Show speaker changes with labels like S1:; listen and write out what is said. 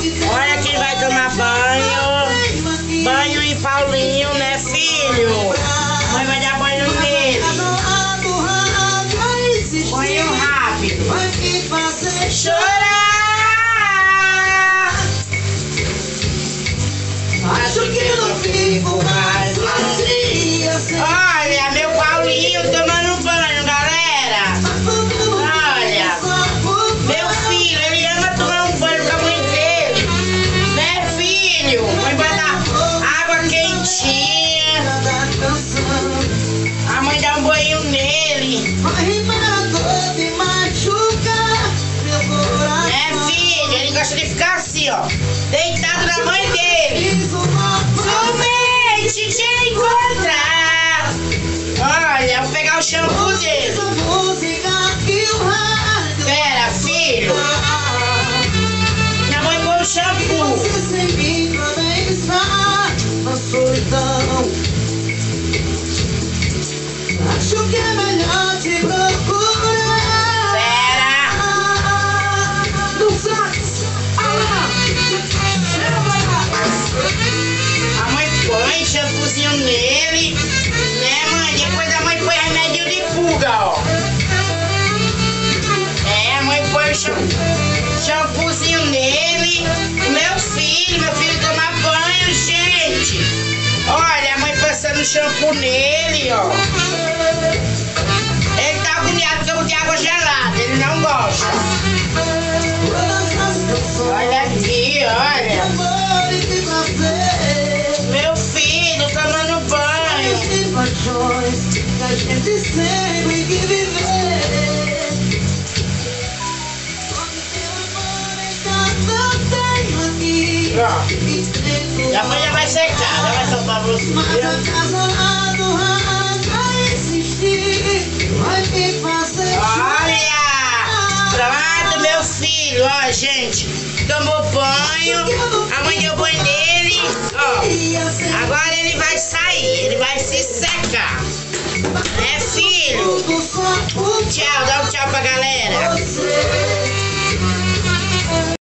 S1: Olha quem vai tomar banho. Banho em Paulinho, né, filho? Mãe vai dar banho nele. Banho rápido. Chorar.
S2: Acho que não fico mais assim.
S1: Olha, meu Paulinho tomando banho, galera. Olha, meu filho, ele ama tomar um banho com a mãe dele. Né, filho? Mãe vai dar água quentinha. A mãe dá um banho nele. Né, filho? Ele gosta de ficar assim, ó, deitado na mãe dele. Somente te encontrar. Olha, vou pegar o shampoo dele. Pera, filho. Minha mãe põe o shampoo.
S2: Acho que é melhor te procurar.
S1: Pera.
S2: No sax.
S1: A mãe põe shampoozinho nele, né, mãe? Depois a mãe põe remédio de pulga, ó. É, a mãe põe o shampoozinho nele. Meu filho toma banho, gente. Olha, a mãe passando shampoo nele, ó. Ele tá agoniado porque eu botei água gelada, ele não gosta. Olha aqui, olha. Meu filho tomando banho.
S2: Paixões que a gente sempre que viver.
S1: E amanhã vai secar, já vai soltar você.
S2: Mas acasalado vai existir. Vai me fazer.
S1: Olha! Pronto, meu filho, ó, gente. Tomou banho, a mãe deu banho nele, ó. Agora ele vai sair, ele vai se secar.